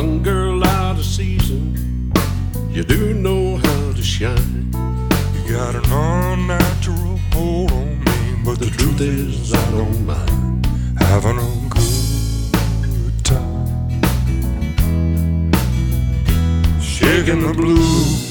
young girl out of season, you do know how to shine. You got an unnatural hold on me, but The truth is I don't mind having a good time, shaking the blues.